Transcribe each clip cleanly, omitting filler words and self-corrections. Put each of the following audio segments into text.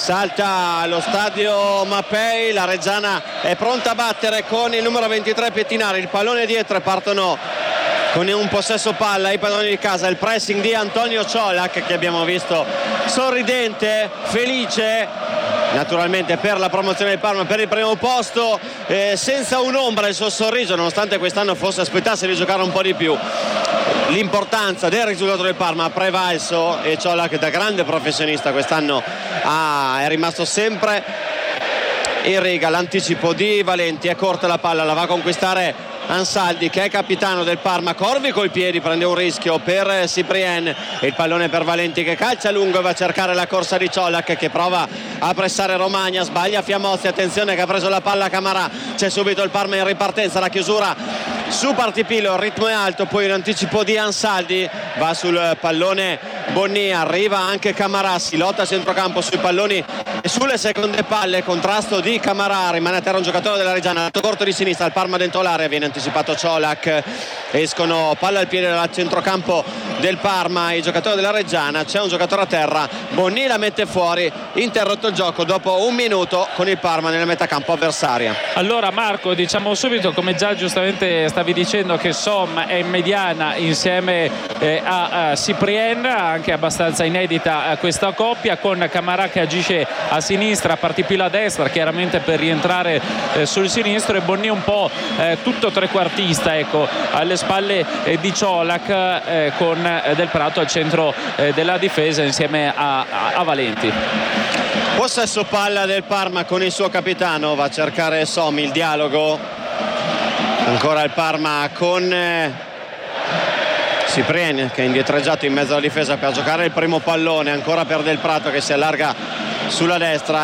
salta allo stadio Mapei, la Reggiana è pronta a battere con il numero 23 Pettinari, il pallone dietro e partono con un possesso palla i padroni di casa. Il pressing di Antonio Ciolac, che abbiamo visto sorridente, felice naturalmente per la promozione del Parma, per il primo posto, senza un'ombra il suo sorriso, nonostante quest'anno forse aspettasse di giocare un po' di più. L'importanza del risultato del Parma ha prevalso e Ciolac, da grande professionista, quest'anno è rimasto sempre in riga. L'anticipo di Valenti, è corta la palla, la va a conquistare Ansaldi, che è capitano del Parma. Corvi coi piedi, prende un rischio per Cyprien, il pallone per Valenti che calcia lungo e va a cercare la corsa di Ciolac, che prova a pressare Romagna, sbaglia Fiamozzi, attenzione che ha preso la palla Camarà, c'è subito il Parma in ripartenza, la chiusura su Partipilo, il ritmo è alto, poi un anticipo di Ansaldi, va sul pallone Bonni, arriva anche Camarà, si lotta a centrocampo sui palloni e sulle seconde palle, contrasto di Camarà, rimane a terra un giocatore della Reggiana, lato corto di sinistra, il Parma dentro l'area, viene anticipato Ciolac, escono palla al piede dal centrocampo del Parma i giocatori della Reggiana, c'è un giocatore a terra, Bonni la mette fuori, interrotto il gioco dopo un minuto con il Parma nella metà campo avversaria. Allora Marco, diciamo subito, come già giustamente stavi dicendo, che Som è in mediana insieme a Cyprien, anche abbastanza inedita questa coppia, con Camarà che agisce a sinistra, Partipilo a destra chiaramente per rientrare sul sinistro, e Bonni un po' tutto trequartista, ecco, alle spalle di Ciolac, con Del Prato al centro della difesa insieme a Valenti. Possesso palla del Parma con il suo capitano, va a cercare Som, il dialogo ancora il Parma con Cyprien che è indietreggiato in mezzo alla difesa per giocare il primo pallone, ancora per Del Prato che si allarga sulla destra,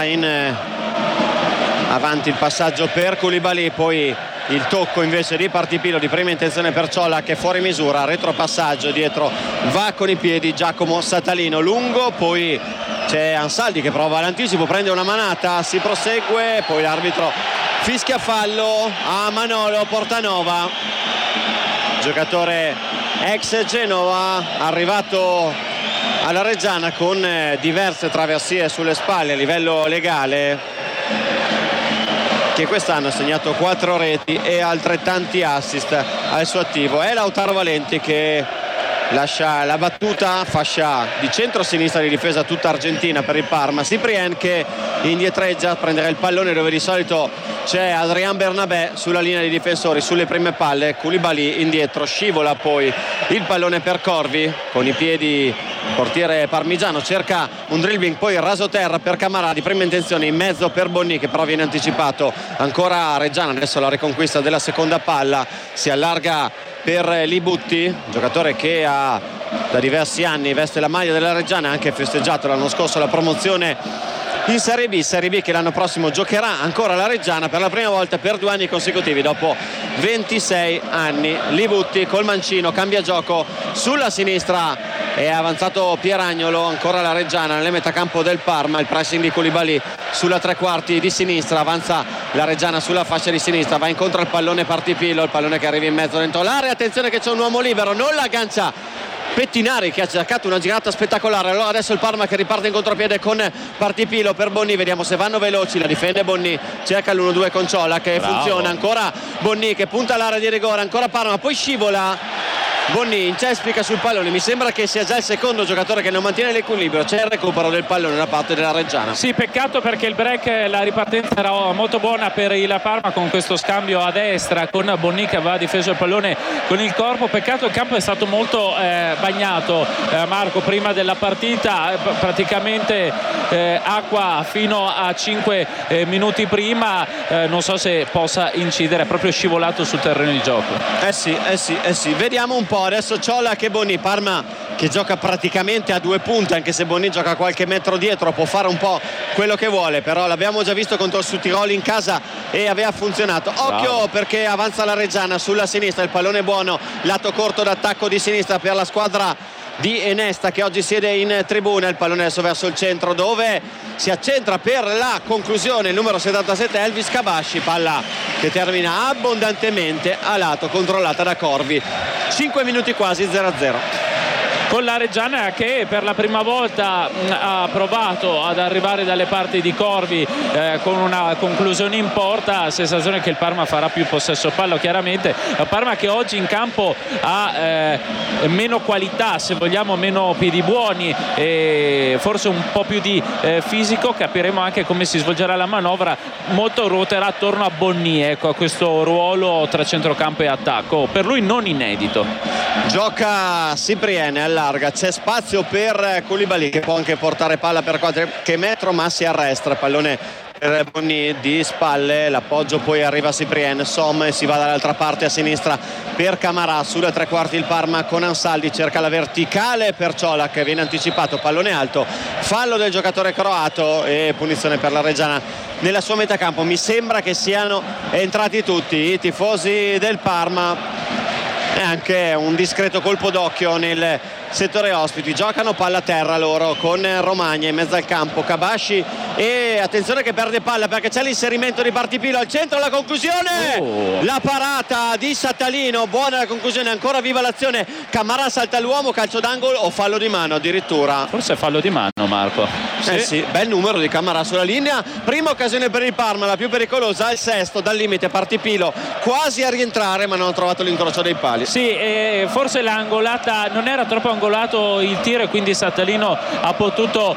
avanti il passaggio per Koulibaly, poi il tocco invece di Partipilo di prima intenzione per Ciolac, che è fuori misura, retropassaggio dietro, va con i piedi Giacomo Satalino, lungo, poi c'è Ansaldi che prova l'anticipo, prende una manata, si prosegue, poi l'arbitro fischia fallo a Manolo Portanova, giocatore ex Genova, arrivato alla Reggiana con diverse traversie sulle spalle a livello legale, che quest'anno ha segnato 4 reti e altrettanti assist al suo attivo. È Lautaro Valenti che lascia la battuta, fascia di centro-sinistra di difesa tutta argentina per il Parma. Cyprien che indietreggia a prendere il pallone dove di solito c'è Adrian Bernabé sulla linea di difensori, sulle prime palle. Koulibaly indietro, scivola poi il pallone per Corvi con i piedi, portiere parmigiano cerca un dribbling, poi raso terra per Camarà di prima intenzione, in mezzo per Bonni che però viene anticipato, ancora Reggiana, adesso la riconquista della seconda palla, si allarga per Libutti, giocatore che da diversi anni veste la maglia della Reggiana, ha anche festeggiato l'anno scorso la promozione in Serie B che l'anno prossimo giocherà ancora la Reggiana per la prima volta per 2 anni consecutivi dopo 26 anni. Libutti col mancino, cambia gioco sulla sinistra, è avanzato Pieragnolo, ancora la Reggiana nelle metacampo del Parma, il pressing di Koulibaly sulla tre quarti di sinistra, avanza la Reggiana sulla fascia di sinistra, va incontro al pallone Partipilo, il pallone che arriva in mezzo dentro l'area, attenzione che c'è un uomo libero, non la aggancia Pettinari che ha cercato una girata spettacolare. Allora adesso il Parma che riparte in contropiede con Partipilo per Bonni, vediamo se vanno veloci, la difende Bonni, cerca l'1-2 con Ciolac che funziona, ancora Bonni che punta all'area di rigore, ancora Parma, poi scivola Bonni, incespica sul pallone, mi sembra che sia già il secondo giocatore che non mantiene l'equilibrio, c'è il recupero del pallone da parte della Reggiana. Sì, peccato perché il break, la ripartenza era molto buona per il Parma con questo scambio a destra con Bonni che aveva difeso il pallone con il corpo, peccato il campo è stato molto bagnato, Marco, prima della partita, praticamente acqua fino a 5 minuti prima, non so se possa incidere, è proprio scivolato sul terreno di gioco. Sì, vediamo un po'. Adesso Ciolac e Bonni, Parma che gioca praticamente a 2 punte, anche se Bonni gioca qualche metro dietro, può fare un po' quello che vuole, però l'abbiamo già visto contro il Südtirol in casa e aveva funzionato. Occhio perché avanza la Reggiana sulla sinistra, il pallone buono, lato corto d'attacco di sinistra per la squadra di Enesta che oggi siede in tribuna, il pallone adesso verso il centro dove si accentra per la conclusione il numero 77 Elvis Kabasci, palla che termina abbondantemente a lato, controllata da Corvi. 5 minuti quasi, 0-0. con la Reggiana che per la prima volta ha provato ad arrivare dalle parti di Corvi con una conclusione in porta. Sensazione che il Parma farà più possesso palla, chiaramente. Parma che oggi in campo ha meno qualità, se vogliamo, meno piedi buoni e forse un po' più di fisico. Capiremo anche come si svolgerà la manovra. Molto ruoterà attorno a Bonni, ecco, a questo ruolo tra centrocampo e attacco, per lui non inedito. Gioca Cipriani, allarga, c'è spazio per Koulibaly che può anche portare palla per qualche metro, ma si arresta. Pallone per Bonni di spalle, l'appoggio poi arriva Cipriani, Som, si va dall'altra parte a sinistra per Camarà. Sulle tre quarti il Parma con Ansaldi, cerca la verticale per Ciolak, viene anticipato, pallone alto, fallo del giocatore croato e punizione per la Reggiana nella sua metà campo. Mi sembra che siano entrati tutti i tifosi del Parma e anche un discreto colpo d'occhio nel settore ospiti. Giocano palla a terra loro con Romagna in mezzo al campo, Kabasci, e attenzione che perde palla perché c'è l'inserimento di Partipilo al centro, la conclusione, la parata di Sattalino, buona la conclusione, ancora viva l'azione. Camarà salta l'uomo, calcio d'angolo o fallo di mano addirittura? Forse fallo di mano, Marco. Sì, bel numero di Camarà sulla linea. Prima occasione per il Parma, la più pericolosa, il sesto dal limite. Partipilo quasi a rientrare ma non ha trovato l'incrocio dei pali. Sì, forse l'angolata non era troppo angolato il tiro e quindi Sattalino ha potuto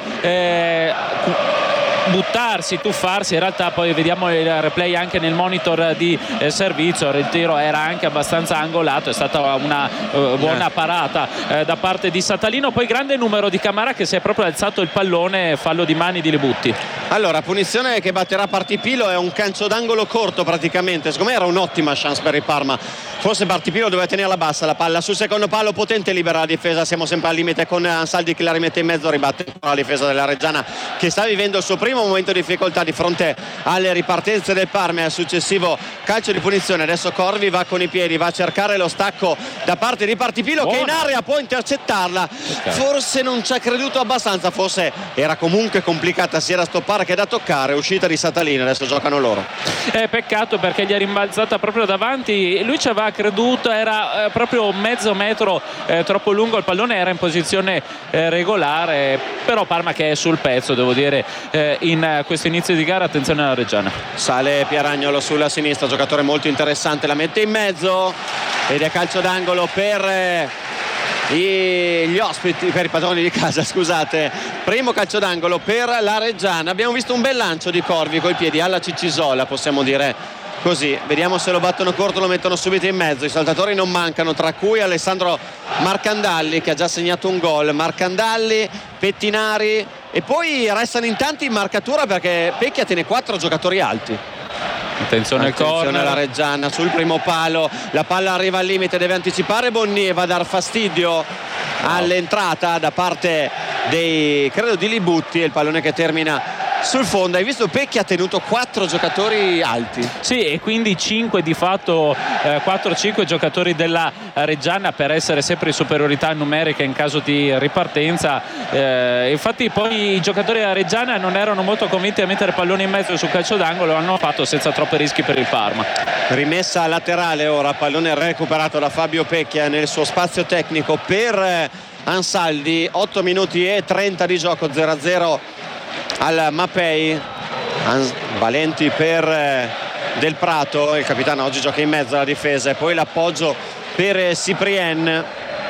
buttarsi, tuffarsi. In realtà poi vediamo il replay anche nel monitor di servizio, il tiro era anche abbastanza angolato, è stata una buona parata da parte di Sattalino. Poi grande numero di Camarà che si è proprio alzato il pallone, fallo di mani di Libutti. Allora, punizione che batterà Partipilo, è un calcio d'angolo corto praticamente, secondo me era un'ottima chance per il Parma. Forse Partipilo doveva tenerla bassa la palla sul secondo palo, potente, libera la difesa. Siamo sempre al limite con Ansaldi che la rimette in mezzo, ribatte la difesa della Reggiana che sta vivendo il suo primo momento di difficoltà di fronte alle ripartenze del Parma e al successivo calcio di punizione. Adesso Corvi va con i piedi, va a cercare lo stacco da parte di Partipilo. Buona, che in area può intercettarla, forse non ci ha creduto abbastanza, forse era comunque complicata sia da stoppare che da toccare. Uscita di Sattalino, adesso giocano loro. Peccato perché gli è rimbalzata proprio davanti, lui ci aveva creduto, era proprio mezzo metro troppo lungo il pallone, era in posizione regolare, però Parma che è sul pezzo, devo dire, in questo inizio di gara. Attenzione alla Reggiana. Sale Pieragnolo sulla sinistra, giocatore molto interessante, la mette in mezzo ed è calcio d'angolo per gli ospiti, per i padroni di casa, scusate. Primo calcio d'angolo per la Reggiana. Abbiamo visto un bel lancio di Corvi coi piedi alla Ciccisola, possiamo dire così. Vediamo se lo battono corto, lo mettono subito in mezzo. I saltatori non mancano, tra cui Alessandro Marcandalli che ha già segnato un gol. Marcandalli, Pettinari, e poi restano in tanti in marcatura perché Pecchia tiene 4 giocatori alti. Attenzione alla Reggiana sul primo palo, la palla arriva al limite, deve anticipare Bonni e va a dar fastidio all'entrata da parte dei, credo, di Libutti, e il pallone che termina sul fondo. Hai visto, Pecchia ha tenuto 4 giocatori alti. Sì, e quindi 5 di fatto, 4-5 giocatori della Reggiana per essere sempre in superiorità numerica in caso di ripartenza. Infatti poi i giocatori della Reggiana non erano molto convinti a mettere pallone in mezzo sul calcio d'angolo, lo hanno fatto senza troppi rischi per il Parma. Rimessa laterale ora, pallone recuperato da Fabio Pecchia nel suo spazio tecnico per Ansaldi. 8 minuti e 30 di gioco, 0-0 al Mapei. Valenti per Del Prato, il capitano oggi gioca in mezzo alla difesa, e poi l'appoggio per Ciprien.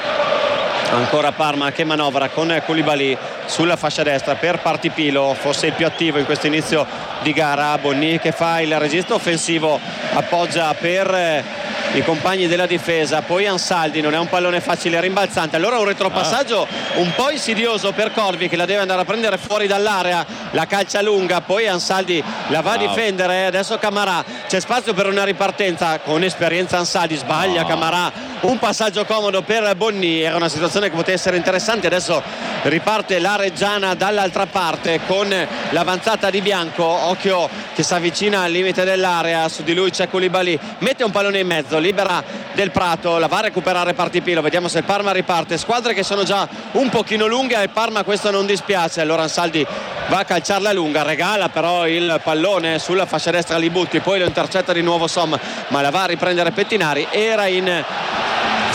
Ancora Parma che manovra con Koulibaly sulla fascia destra per Partipilo, forse il più attivo in questo inizio di gara. Bonni che fa il registro offensivo, appoggia per i compagni della difesa, poi Ansaldi, non è un pallone facile, rimbalzante, allora un retropassaggio un po' insidioso per Corvi che la deve andare a prendere fuori dall'area, la calcia lunga, poi Ansaldi la va a difendere. Adesso Camarà, c'è spazio per una ripartenza, con esperienza Ansaldi sbaglia Camarà, un passaggio comodo per Bonni, era una situazione che poteva essere interessante. Adesso riparte la Reggiana dall'altra parte con l'avanzata di Bianco, occhio che si avvicina al limite dell'area, su di lui c'è Koulibaly, mette un pallone in mezzo, libera Del Prato, la va a recuperare Partipilo. Vediamo se il Parma riparte, squadre che sono già un pochino lunghe, al Parma questo non dispiace. Allora Ansaldi va a calciarla lunga, regala però il pallone sulla fascia destra a Libutti, poi lo intercetta di nuovo Som, ma la va a riprendere Pettinari. Era in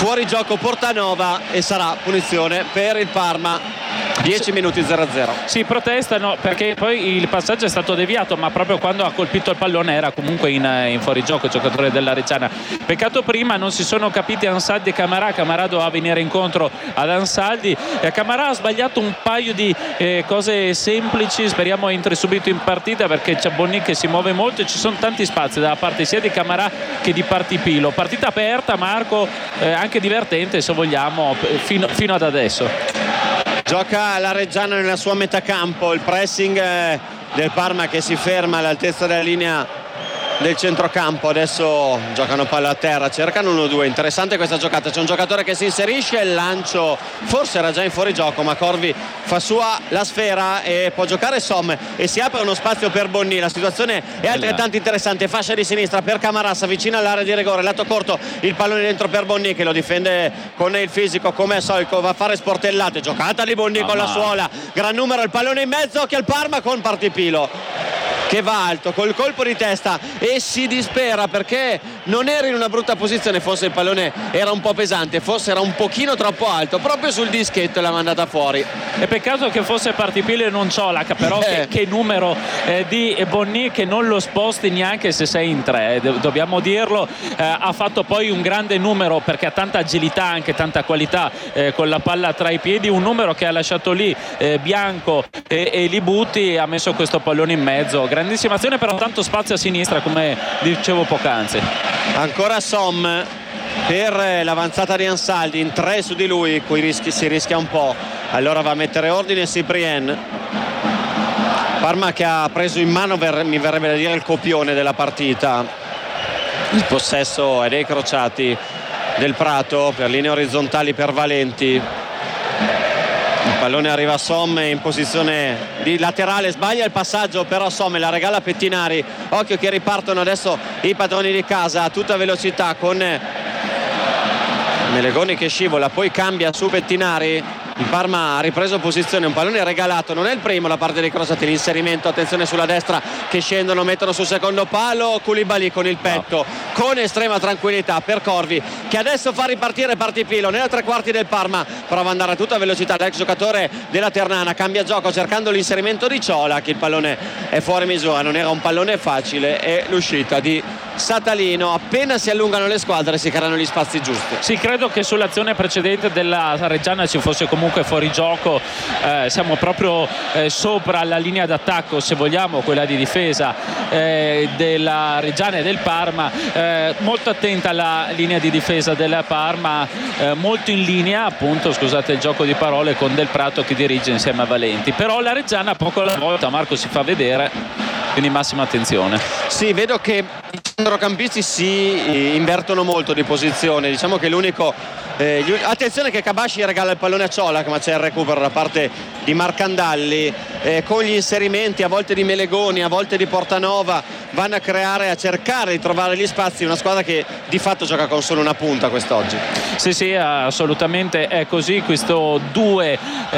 fuori gioco Portanova e sarà punizione per il Parma. 10 minuti 0-0. Si protestano perché poi il passaggio è stato deviato, ma proprio quando ha colpito il pallone era comunque in fuorigioco il giocatore della Reggiana. Peccato prima non si sono capiti Ansaldi e Camarà. Camarà doveva venire incontro ad Ansaldi. Camarà ha sbagliato un paio di cose semplici, speriamo entri subito in partita perché c'è Bonni che si muove molto e ci sono tanti spazi dalla parte sia di Camarà che di Partipilo. Partita aperta, Marco, anche divertente se vogliamo fino ad adesso. Gioca la Reggiana nella sua metà campo, il pressing del Parma che si ferma all'altezza della linea del centrocampo. Adesso giocano palla a terra, cercano 1-2. Interessante questa giocata, c'è un giocatore che si inserisce, il lancio forse era già in fuorigioco, ma Corvi fa sua la sfera e può giocare Som e si apre uno spazio per Bonni. La situazione è altrettanto interessante, fascia di sinistra per Camarà, si avvicina all'area di rigore, lato corto, il pallone dentro per Bonni che lo difende con il fisico come al solito, va a fare sportellate, giocata di Bonni con la suola, gran numero, il pallone in mezzo, occhio al Parma con Partipilo che va alto col colpo di testa e si dispera perché non era in una brutta posizione, forse il pallone era un po' pesante, forse era un pochino troppo alto, proprio sul dischetto e l'ha mandata fuori. E peccato che fosse Partipilo e non Ciolac, però che numero di Bonni che non lo sposti neanche se sei in tre, dobbiamo dirlo. Ha fatto poi un grande numero perché ha tanta agilità, anche tanta qualità con la palla tra i piedi, un numero che ha lasciato lì Bianco e Libutti, ha messo questo pallone in mezzo. Grandissima azione, però tanto spazio a sinistra come dicevo poc'anzi. Ancora Som per l'avanzata di Ansaldi, in 3 su di lui, qui si rischia un po', allora va a mettere ordine Cyprien. Parma che ha preso in mano, mi verrebbe da dire, il copione della partita. Il possesso è dei crociati del Prato per linee orizzontali per Valenti. Il pallone arriva a Som in posizione di laterale, sbaglia il passaggio, però Som la regala a Pettinari. Occhio che ripartono adesso i padroni di casa a tutta velocità con Melegoni che scivola, poi cambia su Pettinari. Il Parma ha ripreso posizione, un pallone regalato, non è il primo da parte dei crossati, l'inserimento, attenzione sulla destra che scendono, mettono sul secondo palo, Koulibaly con il petto, con estrema tranquillità per Corvi che adesso fa ripartire Partipilo nella tre quarti del Parma, prova ad andare a tutta velocità l'ex giocatore della Ternana, cambia gioco cercando l'inserimento di Ciolac, il pallone è fuori misura, non era un pallone facile e l'uscita di Satalino. Appena si allungano le squadre si creano gli spazi giusti. Sì, credo che sull'azione precedente della Reggiana ci fosse comunque fuori gioco, siamo proprio sopra la linea d'attacco, se vogliamo, quella di difesa della Reggiana e del Parma, molto attenta alla linea di difesa della Parma, molto in linea, appunto, scusate il gioco di parole, con Del Prato che dirige insieme a Valenti, però la Reggiana poco alla volta, Marco, si fa vedere, quindi massima attenzione. Sì, vedo che i centrocampisti si invertono molto di posizione, diciamo che l'unico attenzione che Cabashi regala il pallone a Ciolac, ma c'è il recupero da parte di Marcandalli, con gli inserimenti a volte di Melegoni, a volte di Portanova, vanno a creare, a cercare di trovare gli spazi, una squadra che di fatto gioca con solo una punta quest'oggi. Sì, assolutamente è così, questo 2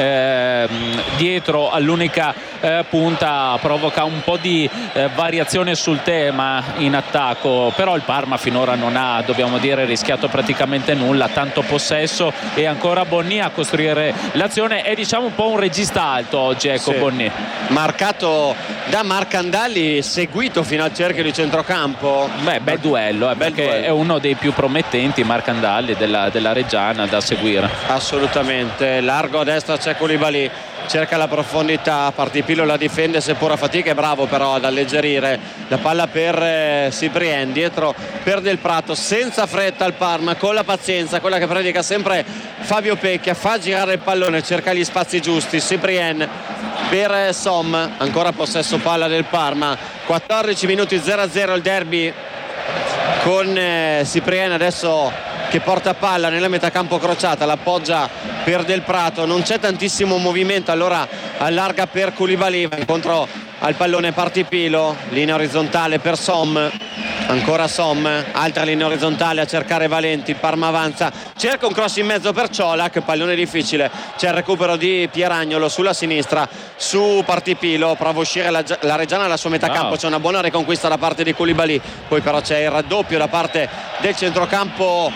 dietro all'unica punta provoca un po' di variazione sul tema in attacco, però il Parma finora non ha, dobbiamo dire, rischiato praticamente nulla, tanto possesso e ancora Bonni a costruire l'azione, è diciamo un po' un regista alto oggi, ecco. Sì. Bonni marcato da Marcandalli, seguito fino al cerchio di centrocampo. Bel duello, perché duello. È uno dei più promettenti Marcandalli della Reggiana da seguire. Assolutamente, largo a destra c'è Koulibaly, cerca la profondità, Partipilo la difende seppur a fatica, è bravo però ad alleggerire la palla per Cyprien, dietro per Del Prato, senza fretta al Parma, con la pazienza, quella che predica sempre Fabio Pecchia, fa girare il pallone, cerca gli spazi giusti, Cyprien per Som, ancora possesso palla del Parma, 14 minuti 0-0 il derby con Cyprien adesso che porta palla nella metà campo crociata, l'appoggia per Del Prato, non c'è tantissimo movimento, allora allarga per Koulibaly, va incontro al pallone Partipilo, linea orizzontale per Som, ancora Som, altra linea orizzontale a cercare Valenti, il Parma avanza, cerca un cross in mezzo per Ciolac, pallone difficile, c'è il recupero di Pieragnolo sulla sinistra su Partipilo, prova a uscire la Reggiana alla sua metà campo, c'è una buona riconquista da parte di Koulibaly, poi però c'è il raddoppio da parte del centrocampo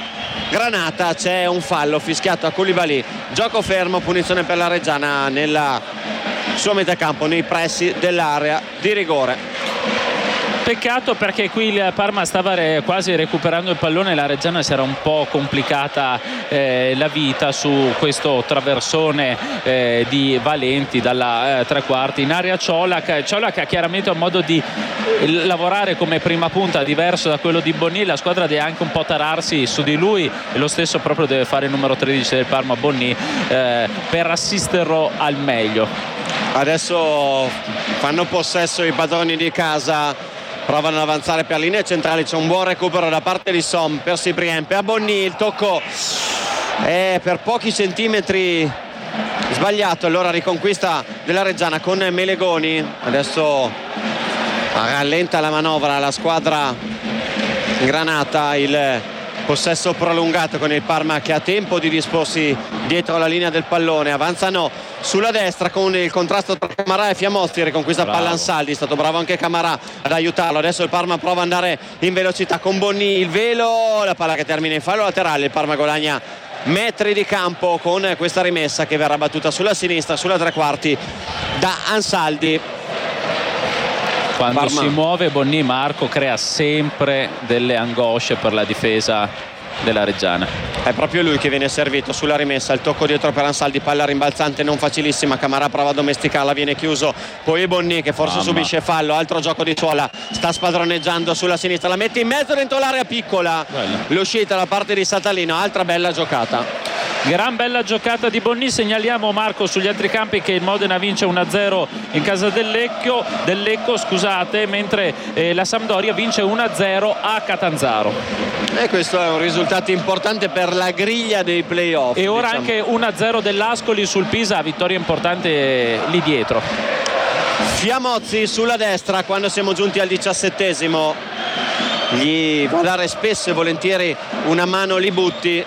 Granata, c'è un fallo fischiato a Koulibaly, gioco fermo, punizione per la Reggiana nella sua metà campo, nei pressi dell'area di rigore. Peccato, perché qui il Parma stava quasi recuperando il pallone, la Reggiana si era un po' complicata la vita su questo traversone di Valenti dalla tre quarti in area. Ciolac ha chiaramente un modo di lavorare come prima punta diverso da quello di Bonny, la squadra deve anche un po' tararsi su di lui e lo stesso proprio deve fare il numero 13 del Parma, Bonny, per assisterlo al meglio. Adesso fanno possesso i padroni di casa, provano ad avanzare per linee centrali, c'è un buon recupero da parte di Som per Cyprien, per Bonny, il tocco è per pochi centimetri sbagliato, allora riconquista della Reggiana con Melegoni. Adesso rallenta la manovra la squadra granata, il possesso prolungato con il Parma che ha tempo di disporsi dietro la linea del pallone. Avanzano sulla destra con il contrasto tra Camarà e Fiamozzi, riconquista palla Ansaldi, è stato bravo anche Camarà ad aiutarlo. Adesso il Parma prova ad andare in velocità con Bonny, il velo, la palla che termina in fallo laterale. Il Parma guadagna metri di campo con questa rimessa che verrà battuta sulla sinistra, sulla tre quarti da Ansaldi. Quando si muove Bonny, Marco, crea sempre delle angosce per la difesa della Reggiana. È proprio lui che viene servito sulla rimessa, il tocco dietro per Ansaldi, palla rimbalzante non facilissima, Camarà prova a domesticarla, viene chiuso, poi Bonny che forse subisce fallo, altro gioco di Ciuola, sta spadroneggiando sulla sinistra, la mette in mezzo dentro l'area piccola, l'uscita da parte di Satalino, altra bella giocata. Gran bella giocata di Bonny. Segnaliamo, Marco, sugli altri campi che il Modena vince 1-0 in casa del Lecco, mentre la Sampdoria vince 1-0 a Catanzaro. E questo è un risultato importante per la griglia dei playoff. E ora anche 1-0 dell'Ascoli sul Pisa, vittoria importante lì dietro. Fiamozzi sulla destra quando siamo giunti al 17esimo, gli va a dare spesso e volentieri una mano Libutti.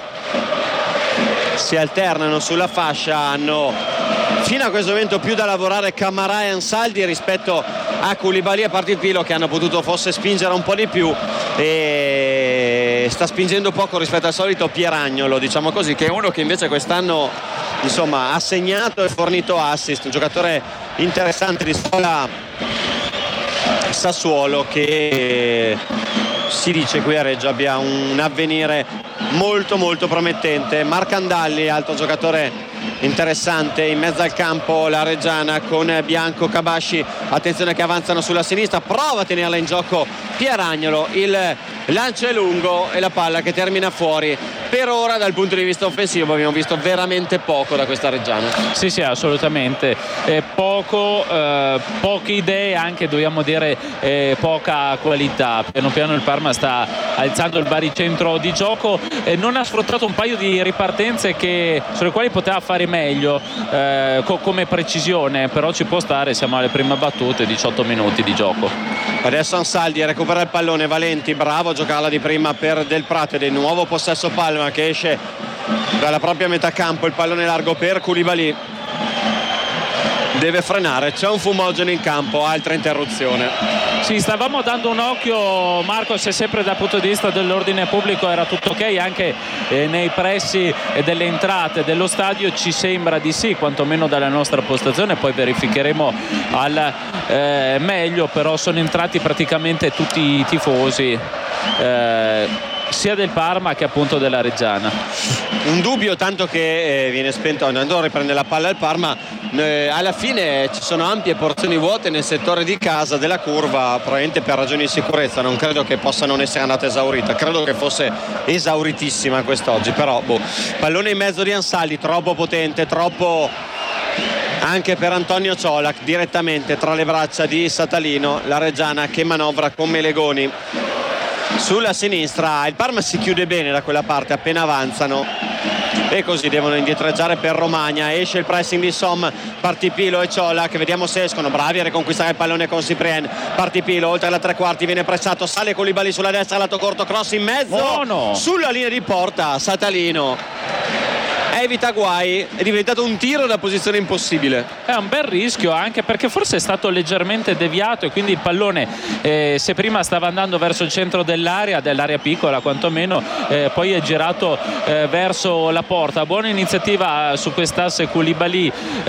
Si alternano sulla fascia, hanno fino a questo momento più da lavorare Camarà e Ansaldi rispetto a Koulibaly e Partipilo, che hanno potuto forse spingere un po' di più, e sta spingendo poco rispetto al solito Pieragnolo, diciamo così, che è uno che invece quest'anno ha segnato e fornito assist, un giocatore interessante di scuola Sassuolo che si dice qui a Reggio abbia un avvenire molto molto promettente. Marcandalli, altro giocatore interessante in mezzo al campo, la Reggiana con Bianco, Cabasci, attenzione che avanzano sulla sinistra, prova a tenerla in gioco Pieragnolo, il lancio è lungo e la palla che termina fuori. Per ora dal punto di vista offensivo abbiamo visto veramente poco da questa Reggiana. Sì, assolutamente poche idee, anche dobbiamo dire poca qualità. Piano piano il Parma sta alzando il baricentro di gioco, non ha sfruttato un paio di ripartenze sulle quali poteva fare meglio come precisione, però ci può stare, siamo alle prime battute, 18 minuti di gioco. Adesso Ansaldi recupera il pallone, Valenti bravo a giocarla di prima per Del Prato, ed è nuovo possesso Palma che esce dalla propria metà campo, il pallone largo per Koulibaly, deve frenare, c'è un Fumogeno in campo, altra interruzione. Sì, stavamo dando un occhio, Marco, se sempre dal punto di vista dell'ordine pubblico era tutto ok, anche nei pressi e delle entrate dello stadio ci sembra di sì, quantomeno dalla nostra postazione, poi verificheremo al meglio, però sono entrati praticamente tutti i tifosi, sia del Parma che appunto della Reggiana. Un dubbio, tanto che viene spento andando a riprendere la palla al Parma, alla fine ci sono ampie porzioni vuote nel settore di casa della curva, probabilmente per ragioni di sicurezza, non credo che possa non essere andata esaurita, credo che fosse esauritissima quest'oggi, però pallone in mezzo di Ansaldi, troppo potente, troppo anche per Antonio Ciolac, direttamente tra le braccia di Satalino, la Reggiana che manovra con Melegoni sulla sinistra. Il Parma si chiude bene da quella parte appena avanzano e così devono indietreggiare per Romagna. Esce il pressing di Som, Partipilo e Ciolac, vediamo se escono, bravi a riconquistare il pallone con Cyprien. Partipilo oltre la tre quarti, viene pressato, sale Koulibaly sulla destra, lato corto, cross in mezzo, sulla linea di porta Satalino. È evita guai, è diventato un tiro da posizione impossibile. È un bel rischio, anche perché forse è stato leggermente deviato e quindi il pallone se prima stava andando verso il centro dell'area piccola quantomeno, poi è girato verso la porta. Buona iniziativa su quest'asse Koulibaly,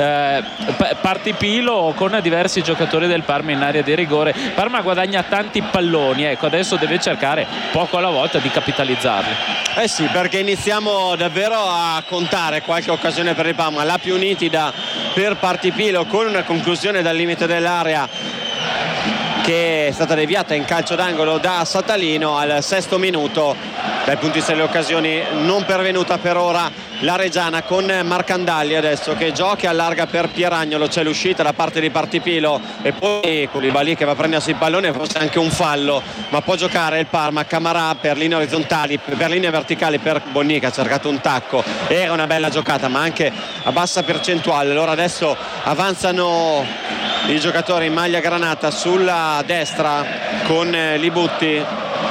partipilo con diversi giocatori del Parma in area di rigore. Parma guadagna tanti palloni, ecco, adesso deve cercare poco alla volta di capitalizzarli. Sì, perché iniziamo davvero a contare qualche occasione per il Parma, la più nitida per Partipilo con una conclusione dal limite dell'area che è stata deviata in calcio d'angolo da Satalino al 6° minuto. Dal punto di vista delle occasioni non pervenuta per ora la Reggiana, con Marcandalli adesso che gioca e allarga per Pieragnolo. C'è l'uscita da parte di Partipilo e poi Koulibaly che va a prendersi il pallone, forse anche un fallo, ma può giocare il Parma. Camarà per linee orizzontali, per linee verticali per Bonni che ha cercato un tacco, era una bella giocata ma anche a bassa percentuale. Allora adesso avanzano i giocatori in maglia granata sulla destra con Libutti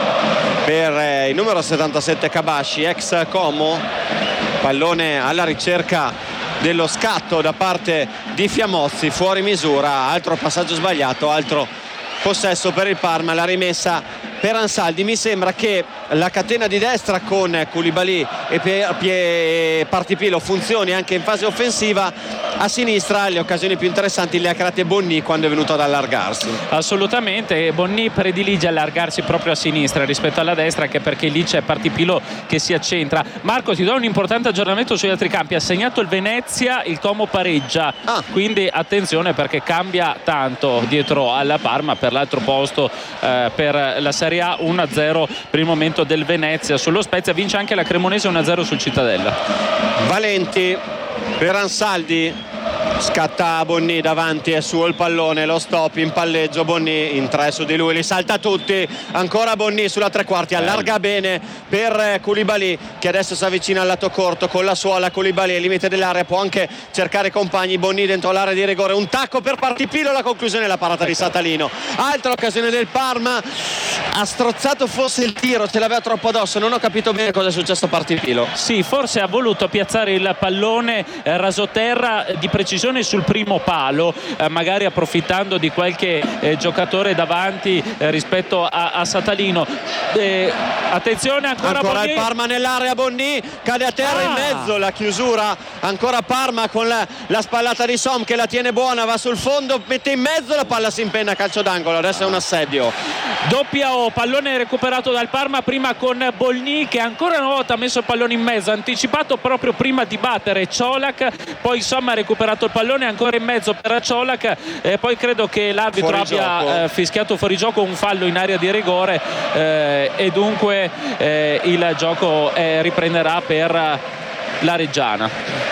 per il numero 77 Kabashi, ex Como. Pallone alla ricerca dello scatto da parte di Fiamozzi, fuori misura, altro passaggio sbagliato, altro possesso per il Parma. La rimessa per Ansaldi. Mi sembra che la catena di destra con Koulibaly e Partipilo funzioni anche in fase offensiva. A sinistra le occasioni più interessanti le ha create Bonni quando è venuto ad allargarsi. Assolutamente, Bonni predilige allargarsi proprio a sinistra rispetto alla destra, anche perché lì c'è Partipilo che si accentra. Marco, ti do un importante aggiornamento sugli altri campi. Ha segnato il Venezia, il Como pareggia, quindi attenzione perché cambia tanto dietro alla Parma per l'altro posto per la Serie A. 1-0 per il momento del Venezia sullo Spezia. Vince anche la Cremonese 1-0 sul Cittadella. Valenti per Ansaldi, scatta Bonni davanti, è suo il pallone, lo stop in palleggio, Bonni in 3 su di lui, li salta tutti, ancora Bonni sulla tre quarti, allarga bene per Koulibaly che adesso si avvicina al lato corto con la suola. Koulibaly al limite dell'area, può anche cercare compagni. Bonni dentro l'area di rigore, un tacco per Partipilo, la conclusione, la parata di Satalino. Altra occasione del Parma, ha strozzato forse il tiro, ce l'aveva troppo addosso, non ho capito bene cosa è successo a Partipilo. Sì, forse ha voluto piazzare il pallone rasoterra di precisione sul primo palo, magari approfittando di qualche giocatore davanti rispetto a Satalino. Attenzione ancora il Parma nell'area, Bonni cade a terra in mezzo, la chiusura ancora Parma con la spallata di Som che la tiene buona, va sul fondo, mette in mezzo, la palla si impenna, calcio d'angolo. Adesso è un assedio. Doppia O, pallone recuperato dal Parma, prima con Bonni che ancora una volta ha messo il pallone in mezzo, anticipato proprio prima di battere Ciolac, poi insomma ha recuperato il pallone ancora in mezzo per Ciolac, poi credo che l'arbitro abbia fischiato fuori gioco, un fallo in area di rigore, e dunque il gioco riprenderà per la Reggiana.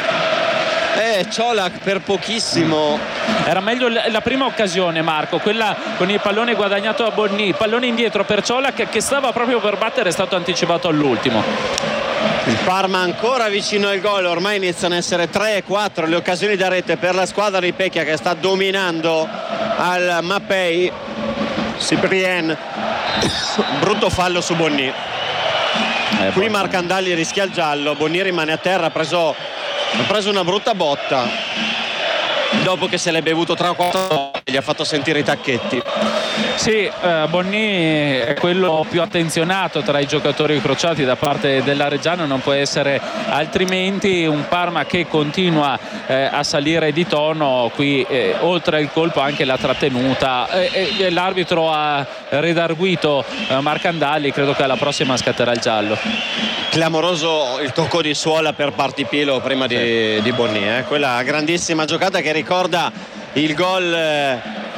Ciolac per pochissimo. Era meglio la prima occasione, Marco, quella con il pallone guadagnato a Bonni, pallone indietro per Ciolac che stava proprio per battere, è stato anticipato all'ultimo. Il Parma ancora vicino al gol, ormai iniziano a essere 3-4 le occasioni da rete per la squadra di Pecchia che sta dominando al Mapei. Cyprien, brutto fallo su Bonni. Qui Marcandalli rischia il giallo, Bonni rimane a terra, ha preso una brutta botta dopo che se l'è bevuto 3 o 4 volte, gli ha fatto sentire i tacchetti. Sì, Bonni è quello più attenzionato tra i giocatori crociati da parte della Reggiana, non può essere altrimenti. Un Parma che continua a salire di tono, qui oltre al colpo anche la trattenuta, l'arbitro ha redarguito Marcandalli, credo che alla prossima scatterà il giallo. Clamoroso il tocco di suola per Partipilo prima di Bonni, quella grandissima giocata che ricorda il gol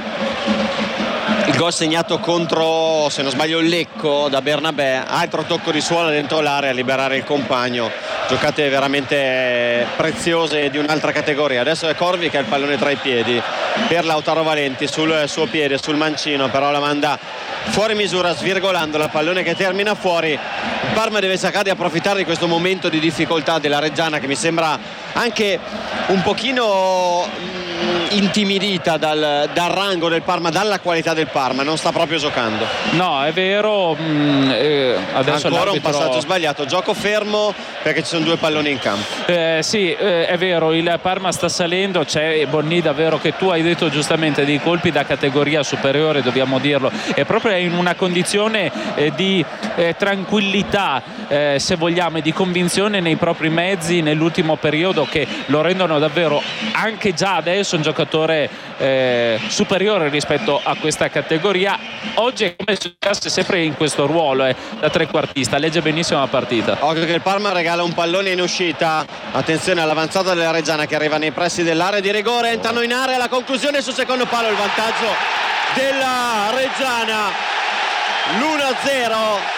segnato contro, se non sbaglio, il Lecco da Bernabé. Altro tocco di suola dentro l'area a liberare il compagno. Giocate veramente preziose di un'altra categoria. Adesso è Corvi che ha il pallone tra i piedi per Lautaro Valenti sul suo piede, sul mancino, però la manda fuori misura svirgolando la pallone che termina fuori. Il Parma deve cercare di approfittare di questo momento di difficoltà della Reggiana che mi sembra anche un pochino intimidita dal rango del Parma, dalla qualità del Parma, non sta proprio giocando. No, è vero. Adesso ancora un passaggio sbagliato, gioco fermo perché ci sono due palloni in campo. Sì, è vero, il Parma sta salendo, c'è Bonni davvero, che tu hai detto giustamente, dei colpi da categoria superiore, dobbiamo dirlo, è proprio in una condizione di tranquillità, se vogliamo, e di convinzione nei propri mezzi nell'ultimo periodo, che lo rendono davvero anche già adesso un giocatore superiore rispetto a questa categoria. Oggi è come se giocasse sempre in questo ruolo da trequartista, legge benissimo la partita. Occhio che il Parma regala un pallone in uscita, attenzione all'avanzata della Reggiana che arriva nei pressi dell'area di rigore, entrano in area, la conclusione sul secondo palo, il vantaggio della Reggiana, l'1-0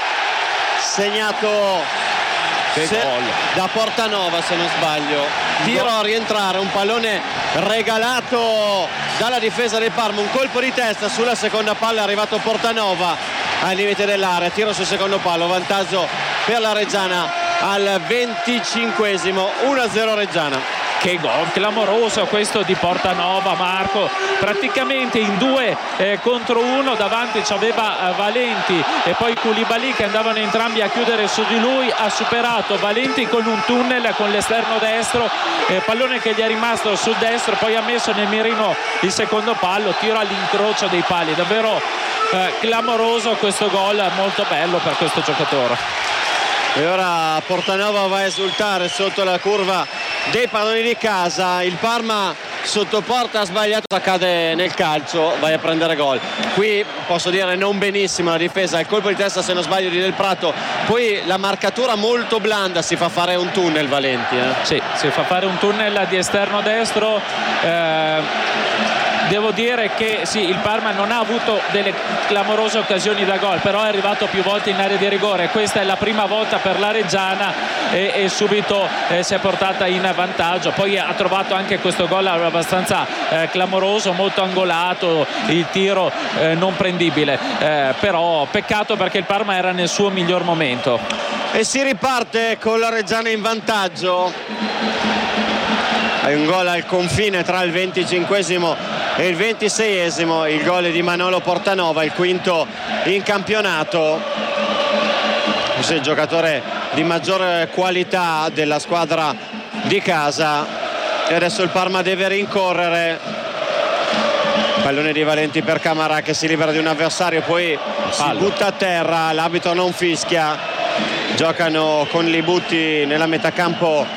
segnato da Portanova, se non sbaglio. Tiro a rientrare, un pallone regalato dalla difesa del Parma, un colpo di testa sulla seconda palla, è arrivato Portanova al limite dell'area, tiro sul secondo palo, vantaggio per la Reggiana al 25esimo, 1-0 Reggiana. Che gol clamoroso questo di Portanova, Marco, praticamente in 2 contro 1, davanti c'aveva Valenti e poi Koulibaly che andavano entrambi a chiudere su di lui, ha superato Valenti con un tunnel con l'esterno destro, pallone che gli è rimasto sul destro, poi ha messo nel mirino il secondo palo, tiro all'incrocio dei pali, davvero clamoroso questo gol, molto bello per questo giocatore. E ora Portanova va a esultare sotto la curva dei padroni di casa. Il Parma sotto porta ha sbagliato, accade nel calcio, vai a prendere gol. Qui posso dire non benissimo la difesa, il colpo di testa se non sbaglio di Del Prato, poi la marcatura molto blanda, si fa fare un tunnel Valenti. Sì, si fa fare un tunnel di esterno destro. Devo dire che sì, il Parma non ha avuto delle clamorose occasioni da gol, però è arrivato più volte in area di rigore. Questa è la prima volta per la Reggiana e subito si è portata in vantaggio. Poi ha trovato anche questo gol abbastanza clamoroso, molto angolato, il tiro non prendibile, però peccato perché il Parma era nel suo miglior momento. E si riparte con la Reggiana in vantaggio. Hai un gol al confine tra il 25esimo e il 26esimo, il gol di Manolo Portanova, il quinto in campionato. Questo è il giocatore di maggior qualità della squadra di casa. E adesso il Parma deve rincorrere. Pallone di Valenti per Camarà che si libera di un avversario, poi si butta a terra, l'arbitro non fischia. Giocano con i butti nella metacampo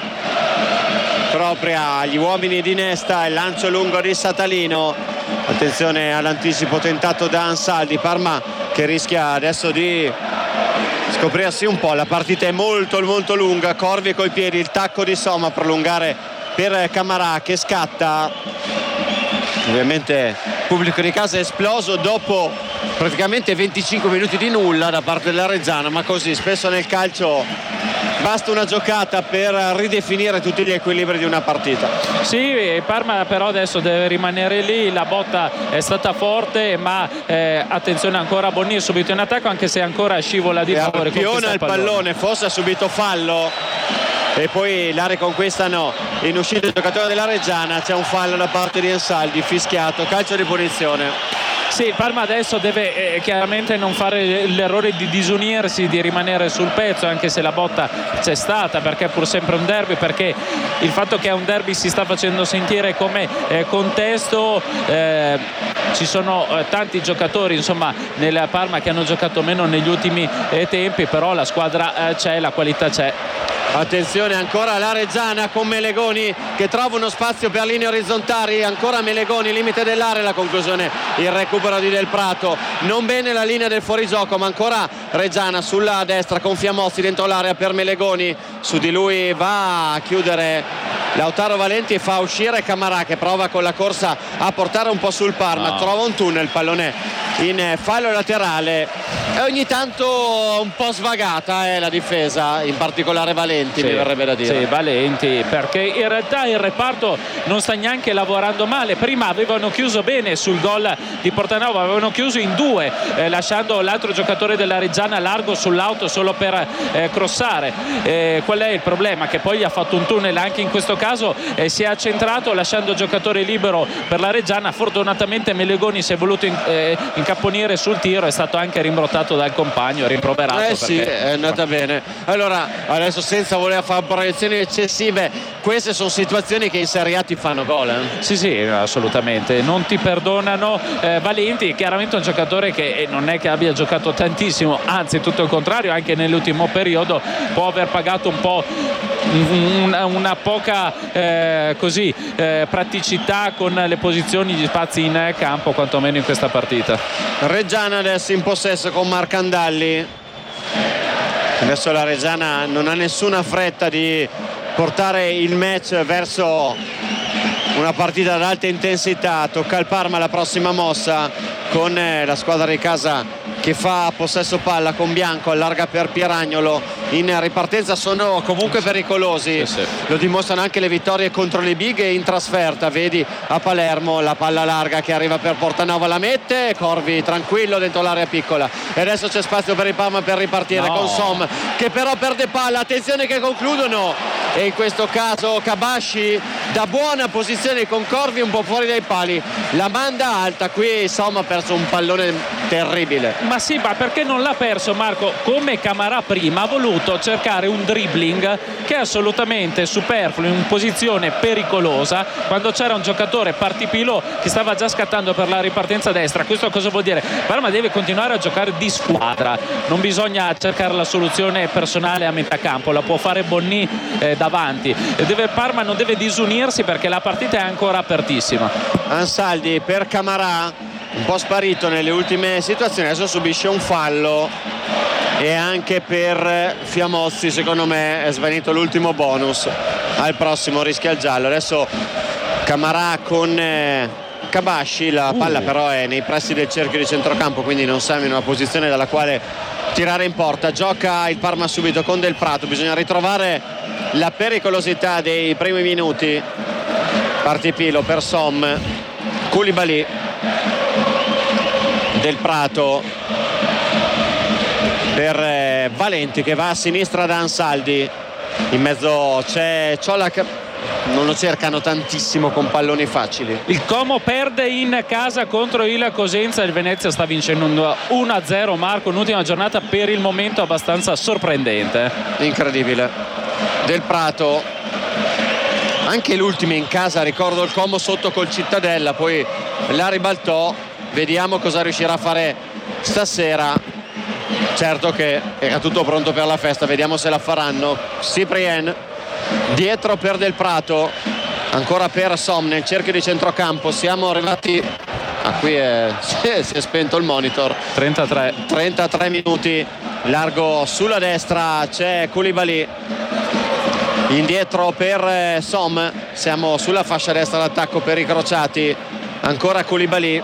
propria gli uomini di Nesta, il lancio lungo di Satalino, attenzione all'anticipo tentato da Ansaldi. Parma che rischia adesso di scoprirsi un po', la partita è molto molto lunga. Corvi coi piedi, il tacco di Soma a prolungare per Camarà che scatta. Ovviamente il pubblico di casa è esploso dopo praticamente 25 minuti di nulla da parte della Reggiana, ma così spesso nel calcio basta una giocata per ridefinire tutti gli equilibri di una partita. Sì, Parma però adesso deve rimanere lì, la botta è stata forte, ma attenzione ancora a Bonni subito in attacco, anche se ancora scivola di nuovo. Piona il pallone, forse ha subito fallo e poi la riconquistano in uscita il giocatore della Reggiana. C'è un fallo da parte di Ansaldi, fischiato, calcio di punizione. Sì, il Parma adesso deve chiaramente non fare l'errore di disunirsi, di rimanere sul pezzo, anche se la botta c'è stata, perché è pur sempre un derby, perché il fatto che è un derby si sta facendo sentire come contesto. Ci sono tanti giocatori insomma nel Parma che hanno giocato meno negli ultimi tempi, però la squadra c'è, la qualità c'è. Attenzione ancora la Reggiana con Melegoni che trova uno spazio per linee orizzontali, ancora Melegoni, limite dell'area, la conclusione, il recupero di Del Prato, non bene la linea del fuorigioco, ma ancora Reggiana sulla destra con Fiamozzi dentro l'area per Melegoni, su di lui va a chiudere Lautaro Valenti e fa uscire Camarà che prova con la corsa a portare un po' sul Parma, trova un tunnel, pallone in fallo laterale. E ogni tanto un po' svagata la difesa, in particolare Valenti, mi verrebbe da dire. Sì, Valenti, perché in realtà il reparto non sta neanche lavorando male. Prima avevano chiuso bene sul gol di Portanova, avevano chiuso in 2, lasciando l'altro giocatore della Reggiana largo sull'auto solo per crossare. Qual è il problema? Che poi ha fatto un tunnel anche in questo caso, si è accentrato lasciando giocatore libero per la Reggiana. Fortunatamente Melegoni si è voluto incapponire sul tiro, è stato anche rimbrottato dal compagno, rimproverato. Sì, è andata bene. Allora, adesso senza voler fare proiezioni eccessive, queste sono situazioni che in Serie A ti fanno gol. Sì, assolutamente, non ti perdonano. Valenti chiaramente è un giocatore che non è che abbia giocato tantissimo, anzi tutto il contrario, anche nell'ultimo periodo può aver pagato un po' una poca praticità con le posizioni, gli spazi in campo, quantomeno in questa partita. Reggiana adesso in possesso con Marcandalli. Adesso la Reggiana non ha nessuna fretta di portare il match verso una partita ad alta intensità. Tocca al Parma la prossima mossa con la squadra di casa che fa possesso palla con Bianco, allarga per Pieragnolo. In ripartenza sono comunque pericolosi, sì. Lo dimostrano anche le vittorie contro le big e in trasferta. Vedi a Palermo la palla larga che arriva per Portanova, la mette Corvi tranquillo dentro l'area piccola, e adesso c'è spazio per il Parma per ripartire con Som, che però perde palla. Attenzione che concludono, e in questo caso Kabashi da buona posizione con Corvi un po' fuori dai pali la manda alta. Qui Som ha perso un pallone terribile. Ma sì, ma perché non l'ha perso, Marco? Come Camarà prima ha voluto cercare un dribbling che è assolutamente superfluo in posizione pericolosa, quando c'era un giocatore partipilo che stava già scattando per la ripartenza destra. Questo cosa vuol dire? Parma deve continuare a giocare di squadra, non bisogna cercare la soluzione personale a metà campo, la può fare Bonni davanti. Parma non deve disunirsi perché la partita è ancora apertissima. Ansaldi per Camarà, un po' sparito nelle ultime situazioni, adesso subisce un fallo, e anche per Fiamozzi secondo me è svanito l'ultimo bonus. Al prossimo rischia il giallo. Adesso Camarà con Kabashi, la palla però è nei pressi del cerchio di centrocampo, quindi non siamo in una posizione dalla quale tirare in porta. Gioca il Parma subito con Del Prato, bisogna ritrovare la pericolosità dei primi minuti. Partipilo per Som, Koulibaly, Del Prato per Valenti che va a sinistra da Ansaldi. In mezzo c'è Ciolac, non lo cercano tantissimo con palloni facili. Il Como perde in casa contro il Cosenza, il Venezia sta vincendo 1-0. Marco, un'ultima giornata per il momento abbastanza sorprendente. Incredibile. Del Prato, anche l'ultima in casa, ricordo il Como sotto col Cittadella, poi la ribaltò. Vediamo cosa riuscirà a fare stasera. Certo che era tutto pronto per la festa, vediamo se la faranno. Cyprien dietro per Del Prato, ancora per Som nel cerchio di centrocampo. Siamo arrivati qui si è spento il monitor. 33 minuti. Largo sulla destra, c'è Koulibaly indietro per Som. Siamo sulla fascia destra d'attacco per i crociati. Ancora Koulibaly,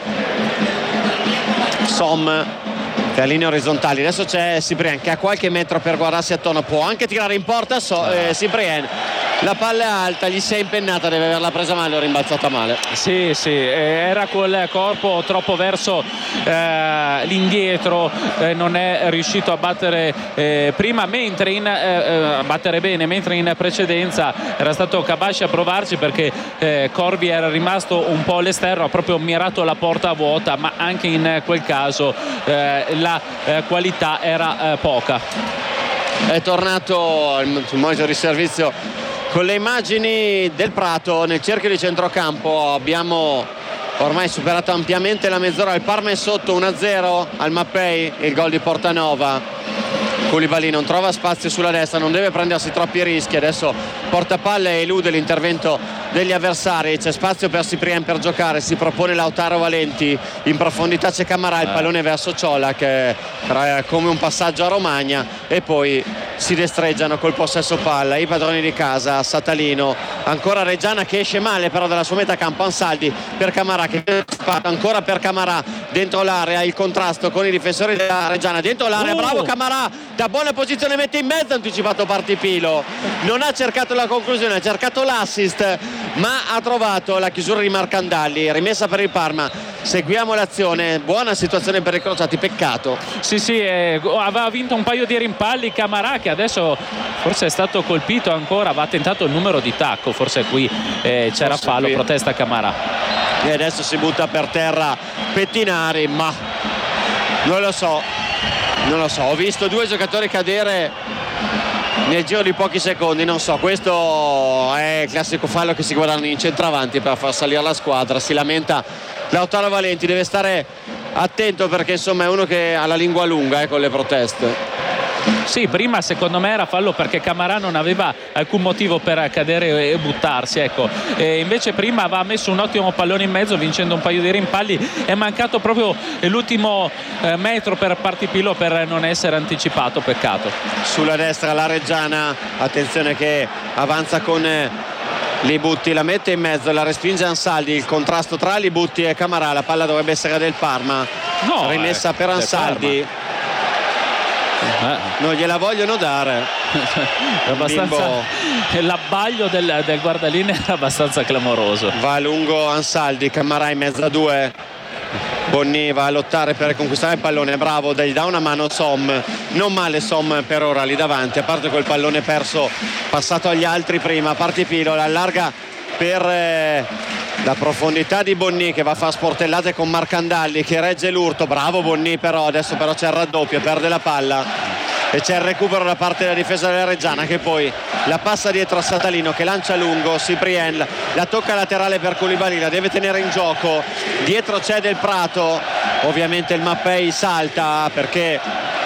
Som che ha linee orizzontali. Adesso c'è Cyprien che ha qualche metro per guardarsi attorno, può anche tirare in porta. Cyprien, la palla è alta, gli si è impennata, deve averla presa male o rimbalzata male. Sì, era col corpo troppo verso l'indietro, non è riuscito a battere prima, mentre a battere bene, mentre in precedenza era stato Kabashi a provarci perché Corvi era rimasto un po' all'esterno, ha proprio mirato la porta vuota, ma anche in quel caso la qualità era poca. È tornato il monitor di servizio con le immagini Del Prato nel cerchio di centrocampo. Abbiamo ormai superato ampiamente la mezz'ora. Il Parma è sotto 1-0 al Mappei, il gol di Portanova. Koulibaly non trova spazio sulla destra, non deve prendersi troppi rischi. Adesso porta palla e elude l'intervento degli avversari, c'è spazio per Cyprien per giocare, si propone Lautaro Valenti, in profondità c'è Camarà, il pallone verso Ciolac, come un passaggio a Romagna, e poi si destreggiano col possesso palla i padroni di casa. Satalino, ancora Reggiana che esce male però dalla sua metà campo, Ansaldi per Camarà che ancora per Camarà dentro l'area, il contrasto con i difensori della Reggiana dentro l'area, bravo Camarà, da buona posizione mette in mezzo, anticipato Partipilo, non ha cercato la conclusione, ha cercato l'assist ma ha trovato la chiusura di Marcandalli, rimessa per il Parma. Seguiamo l'azione, buona situazione per i crociati, peccato. Sì, aveva vinto un paio di rimpalli Camarà, che adesso forse è stato colpito ancora, va tentato il numero di tacco, forse qui c'era fallo, protesta Camarà. E adesso si butta per terra Pettinari, ma non lo so, ho visto due giocatori cadere nel giro di pochi secondi, non so, questo è il classico fallo che si guardano in centravanti per far salire la squadra. Si lamenta Lautaro Valenti, deve stare attento perché insomma è uno che ha la lingua lunga con le proteste. Sì, prima secondo me era fallo perché Camarà non aveva alcun motivo per cadere e buttarsi, ecco. Invece prima aveva messo un ottimo pallone in mezzo vincendo un paio di rimpalli, è mancato proprio l'ultimo metro per Partipilo per non essere anticipato, peccato. Sulla destra la Reggiana, attenzione che avanza con Libutti, la mette in mezzo, la respinge Ansaldi, il contrasto tra Libutti e Camarà, la palla dovrebbe essere del Parma, rimessa per Ansaldi. Non gliela vogliono dare. L'abbaglio del guardalinee era abbastanza clamoroso. Va a lungo Ansaldi, Camarà in mezzo a due, Bonni va a lottare per conquistare il pallone, bravo, gli dà una mano Som, non male Som per ora lì davanti, a parte quel pallone perso passato agli altri prima. Partipilo l'allarga per la profondità di Bonni che va a fare sportellate con Marcandalli che regge l'urto, bravo Bonni, però adesso c'è il raddoppio, perde la palla e c'è il recupero da parte della difesa della Reggiana che poi la passa dietro a Satalino che lancia lungo, Cyprien la tocca laterale per Koulibaly, la deve tenere in gioco, dietro c'è Del Prato, ovviamente il Mappei salta perché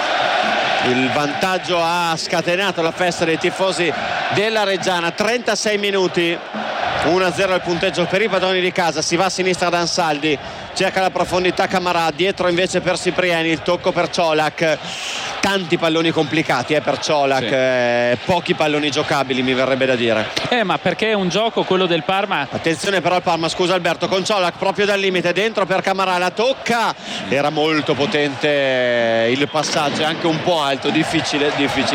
il vantaggio ha scatenato la festa dei tifosi della Reggiana. 36 minuti, 1-0 il punteggio per i padroni di casa. Si va a sinistra da Ansaldi, cerca la profondità Camarà, dietro invece per Cipriani, il tocco per Ciolac. Tanti palloni complicati per Ciolac, pochi palloni giocabili mi verrebbe da dire. Ma perché è un gioco quello del Parma. Attenzione però al Parma, scusa Alberto, con Ciolac proprio dal limite, dentro per Camarà, la tocca, era molto potente il passaggio, anche un po' alto, difficile.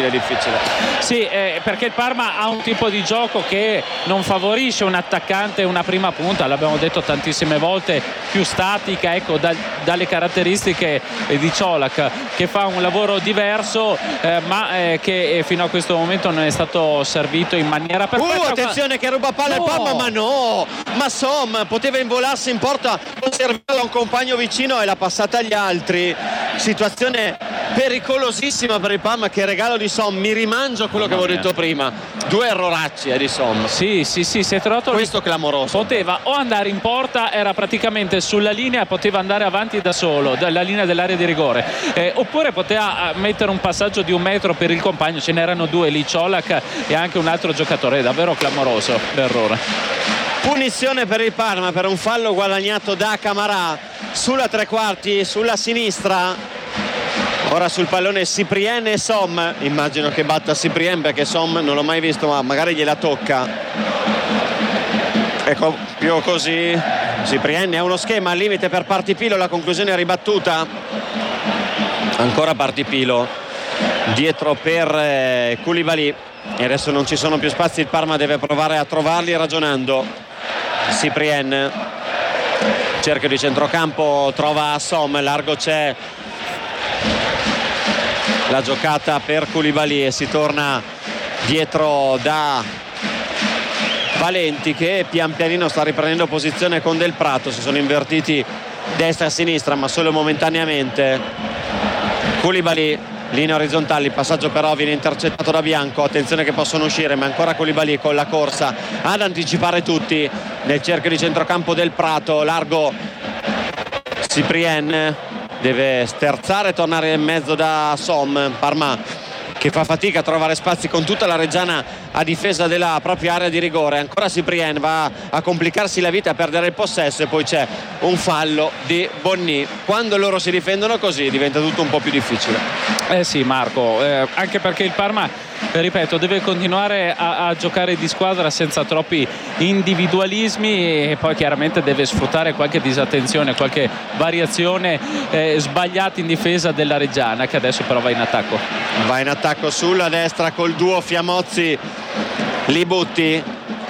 Sì, perché il Parma ha un tipo di gioco che non favorisce un attaccante, una prima punta, l'abbiamo detto tantissime volte, più statica, ecco, dalle caratteristiche di Ciolac, che fa un lavoro diverso, ma che fino a questo momento non è stato servito in maniera perfetta. Attenzione che ruba palla il Parma, ma Som poteva involarsi in porta, servirla a un compagno vicino e l'ha passata agli altri. Situazione pericolosissima per il Parma, che regalo di Som, mi rimangio quello che avevo detto prima, due erroracci di Som. Sì, si è trovato questo clamoroso. Poteva o andare in porta, era praticamente sulla linea, poteva andare avanti da solo dalla linea dell'area di rigore, oppure poteva mettere un passaggio di un metro per il compagno, ce n'erano due lì, Ciolac e anche un altro giocatore, davvero clamoroso l'errore. Punizione per il Parma per un fallo guadagnato da Camarà sulla tre quarti, sulla sinistra. Ora sul pallone Cyprien e Som, immagino che batta Cyprien perché Som non l'ho mai visto, ma magari gliela tocca. Ecco, più così Cyprien ha uno schema al limite per Partipilo, la conclusione è ribattuta. Ancora Partipilo dietro per Koulibaly e adesso non ci sono più spazi, il Parma deve provare a trovarli ragionando. Cyprien, cerchio di centrocampo, trova Som, largo c'è la giocata per Koulibaly e si torna dietro da Valenti che pian pianino sta riprendendo posizione con Del Prato, si sono invertiti destra e sinistra ma solo momentaneamente. Koulibaly, linea orizzontale, il passaggio però viene intercettato da Bianco, attenzione che possono uscire, ma ancora Koulibaly con la corsa ad anticipare tutti nel cerchio di centrocampo Del Prato, largo Cyprien, deve sterzare e tornare in mezzo da Som. Parma che fa fatica a trovare spazi con tutta la Reggiana a difesa della propria area di rigore. Ancora Cyprien va a complicarsi la vita, a perdere il possesso, e poi c'è un fallo di Bonny. Quando loro si difendono così diventa tutto un po' più difficile. Sì, Marco, anche perché il Parma, ripeto, deve continuare a giocare di squadra senza troppi individualismi, e poi chiaramente deve sfruttare qualche disattenzione, qualche variazione sbagliata in difesa della Reggiana, che adesso però va in attacco. Va in attacco sulla destra col duo Fiamozzi-Libutti.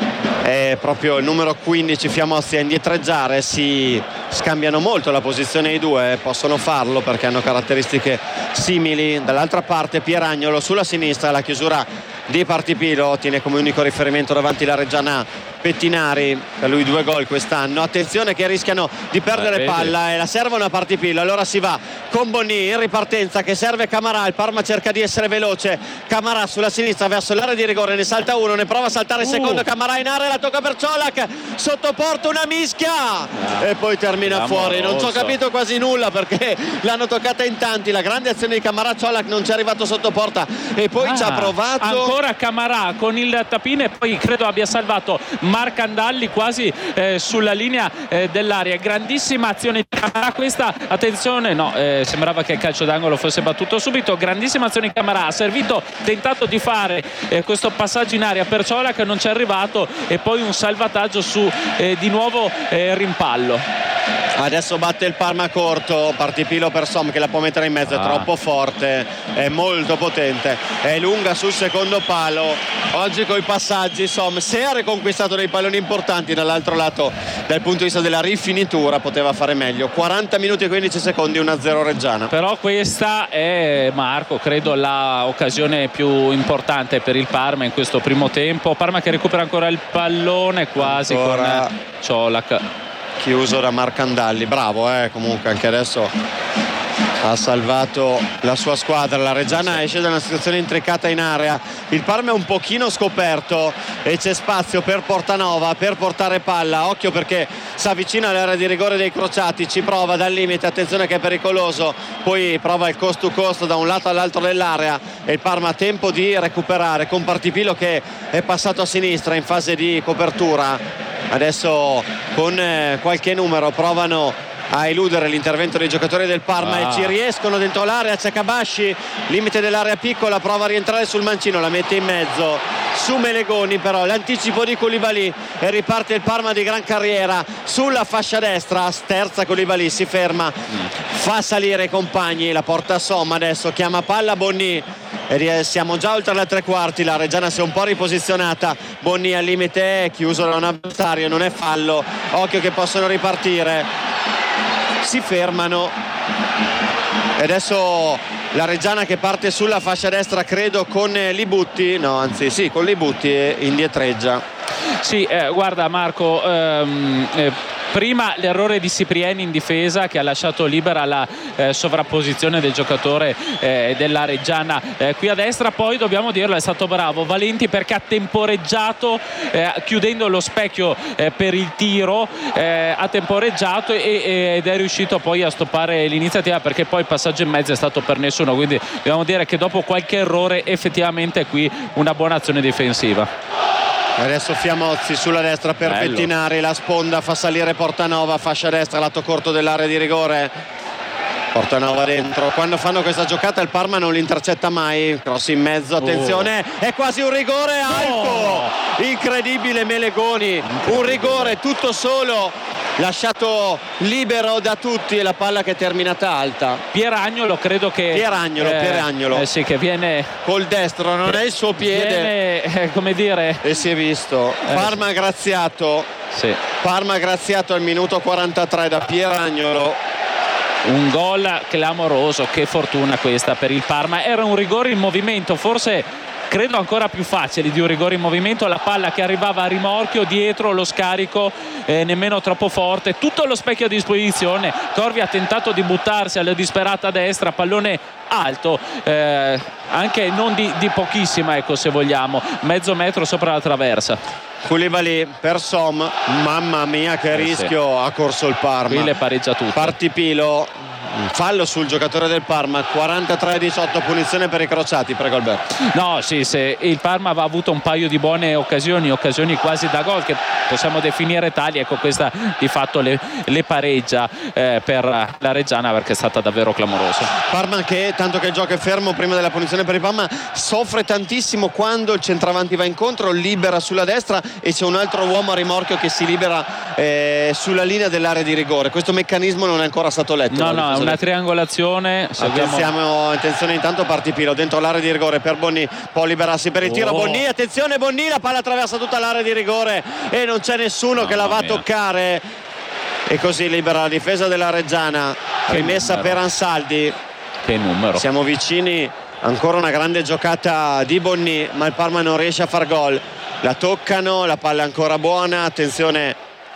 È proprio il numero 15 Fiamozzi a indietreggiare. Si scambiano molto la posizione i due, possono farlo perché hanno caratteristiche simili. Dall'altra parte Pieragnolo sulla sinistra, la chiusura di Partipilo, tiene come unico riferimento davanti la Reggiana Pettinari, per lui 2 gol quest'anno. Attenzione che rischiano di perdere palla e la servono a Partipilo. Allora si va con Bonny in ripartenza, che serve Camarà. Il Parma cerca di essere veloce. Camarà sulla sinistra verso l'area di rigore, ne salta uno, ne prova a saltare il secondo. Camarà in area, la tocca per Ciolac, sotto porta, una mischia e poi termina fuori. Non ci ho capito quasi nulla perché l'hanno toccata in tanti. La grande azione di Camarà, Ciolac non ci è arrivato sotto porta e poi ci ha provato ancora Camarà con il tapino, e poi credo abbia salvato Marcandalli quasi sulla linea dell'area. Grandissima azione di Camarà questa, attenzione, no, sembrava che il calcio d'angolo fosse battuto subito. Grandissima azione di Camarà, ha servito, tentato di fare questo passaggio in area per Ciolac, non ci è arrivato, e poi un salvataggio su di nuovo rimpallo. Adesso batte il Parma corto, Partipilo per Som che la può mettere in mezzo, è troppo forte, è molto potente, è lunga sul secondo palo. Oggi coi passaggi Som, se ha riconquistato dei palloni importanti, dall'altro lato dal punto di vista della rifinitura poteva fare meglio. 40 minuti e 15 secondi, 1-0 Reggiana. Però questa è, Marco, credo la occasione più importante per il Parma in questo primo tempo. Parma che recupera ancora il pallone quasi con Ciolac. Chiuso da Marcandalli, bravo comunque anche adesso ha salvato la sua squadra. La Reggiana esce da una situazione intricata in area, il Parma è un pochino scoperto e c'è spazio per Portanova per portare palla. Occhio perché si avvicina all'area di rigore dei crociati, ci prova dal limite, attenzione che è pericoloso, poi prova il cost to cost da un lato all'altro dell'area e il Parma ha tempo di recuperare con Partipilo che è passato a sinistra in fase di copertura. Adesso con qualche numero provano a eludere l'intervento dei giocatori del Parma e ci riescono dentro l'area. C'è Cabasci, limite dell'area piccola, prova a rientrare sul mancino, la mette in mezzo su Melegoni, però l'anticipo di Koulibaly e riparte il Parma di gran carriera sulla fascia destra. Sterza Koulibaly, si ferma, fa salire i compagni, la porta a Somma, adesso chiama palla Bonny e siamo già oltre le 3/4. La Reggiana si è un po' riposizionata, Bonny al limite, è chiuso da un avversario, non è fallo, occhio che possono ripartire, si fermano e adesso la Reggiana che parte sulla fascia destra, credo con Libutti, no anzi sì, con Libutti, e indietreggia. Sì, guarda Marco, prima l'errore di Ciprieni in difesa che ha lasciato libera la sovrapposizione del giocatore della Reggiana qui a destra. Poi dobbiamo dirlo, è stato bravo Valenti perché ha temporeggiato chiudendo lo specchio per il tiro, ha temporeggiato ed è riuscito poi a stoppare l'iniziativa, perché poi il passaggio in mezzo è stato per nessuno, quindi dobbiamo dire che dopo qualche errore effettivamente qui una buona azione difensiva. Adesso Fiamozzi sulla destra per Pettinari, la sponda, fa salire Portanova, fascia destra, lato corto dell'area di rigore. Portanova dentro, quando fanno questa giocata il Parma non li intercetta mai. Cross in mezzo, attenzione, è quasi un rigore alto, incredibile Melegoni, un rigore tutto solo, lasciato libero da tutti e la palla che è terminata alta. Pieragnolo, credo che Pieragnolo sì, che viene col destro, non è il suo piede, viene, come dire, e si è visto. Parma graziato, Parma graziato al minuto 43 da Pieragnolo. Un gol clamoroso, che fortuna questa per il Parma. Era un rigore in movimento, forse credo ancora più facile di un rigore in movimento. La palla che arrivava a rimorchio, dietro lo scarico nemmeno troppo forte, tutto lo specchio a disposizione. Corvi ha tentato di buttarsi alla disperata destra, pallone alto, anche non di pochissima, ecco, se vogliamo, mezzo metro sopra la traversa. Koulibaly per Som, mamma mia che rischio, ha corso il Parma. Qui le pareggia tutto. Partipilo fallo sul giocatore del Parma. 43-18, punizione per i crociati. Prego Alberto. No, sì, se il Parma aveva avuto un paio di buone occasioni quasi da gol, che possiamo definire tali, ecco, questa di fatto le pareggia per la Reggiana, perché è stata davvero clamorosa. Parma che, tanto che il gioco è fermo prima della punizione per il Parma, soffre tantissimo quando il centravanti va incontro, libera sulla destra e c'è un altro uomo a rimorchio che si libera sulla linea dell'area di rigore. Questo meccanismo non è ancora stato letto. No, è una triangolazione. Attenzione, intanto Partipilo dentro l'area di rigore per Bonni, può liberarsi per il tiro. Bonni, attenzione Bonni, la palla attraversa tutta l'area di rigore e non c'è nessuno che la va a toccare, e così libera la difesa della Reggiana. Rimessa per Ansaldi. Che numero. Siamo vicini, ancora una grande giocata di Bonni, ma il Parma non riesce a far gol. La toccano, la palla è ancora buona, attenzione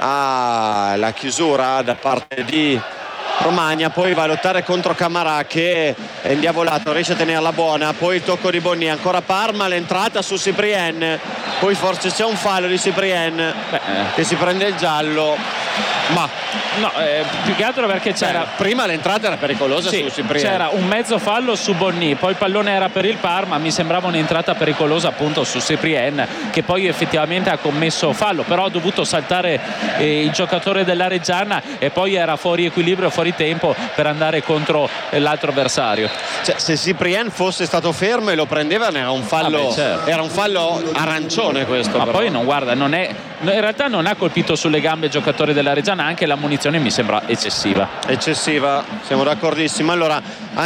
alla chiusura da parte di Romagna, poi va a lottare contro Camarà che è indiavolato, riesce a tenerla buona, poi il tocco di Bonni, ancora Parma, l'entrata su Cyprien, poi forse c'è un fallo di Cyprien che si prende il giallo, ma no, più che altro perché c'era prima l'entrata era pericolosa, su Cyprien, c'era un mezzo fallo su Bonni, poi il pallone era per il Parma, mi sembrava un'entrata pericolosa appunto su Cyprien, che poi effettivamente ha commesso fallo, però ha dovuto saltare il giocatore della Reggiana e poi era fuori equilibrio, fuori tempo per andare contro l'altro avversario. Se Cyprien fosse stato fermo e lo prendeva era un fallo, era un fallo arancione questo. Ma però poi non guarda, in realtà non ha colpito sulle gambe il giocatore della Reggiana, anche la munizione mi sembra eccessiva, siamo d'accordissimo. Allora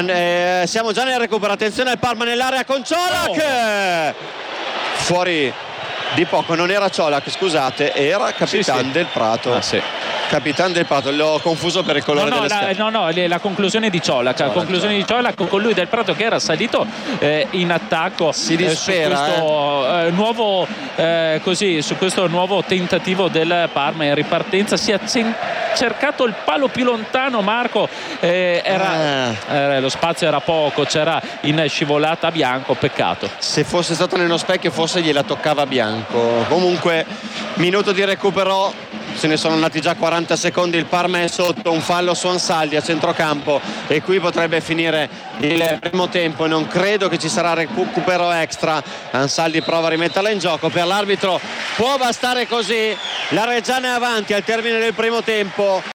siamo già nel recupero, attenzione al Parma nell'area con Ciolac, fuori di poco, non era Ciolac, scusate, era Capitan del Prato. Capitan del Prato, l'ho confuso per il colore delle scarpe. La conclusione di Ciolac, con lui del Prato che era salito in attacco. Si dispera su questo nuovo tentativo del Parma in ripartenza. Si è cercato il palo più lontano, Marco, lo spazio era poco, c'era in scivolata Bianco, peccato. Se fosse stato nello specchio forse gliela toccava Bianco. Comunque minuto di recupero, se ne sono andati già 40 secondi, il Parma è sotto, un fallo su Ansaldi a centrocampo e qui potrebbe finire il primo tempo e non credo che ci sarà recupero extra. Ansaldi prova a rimetterla in gioco, per l'arbitro può bastare così, la Reggiana è avanti al termine del primo tempo.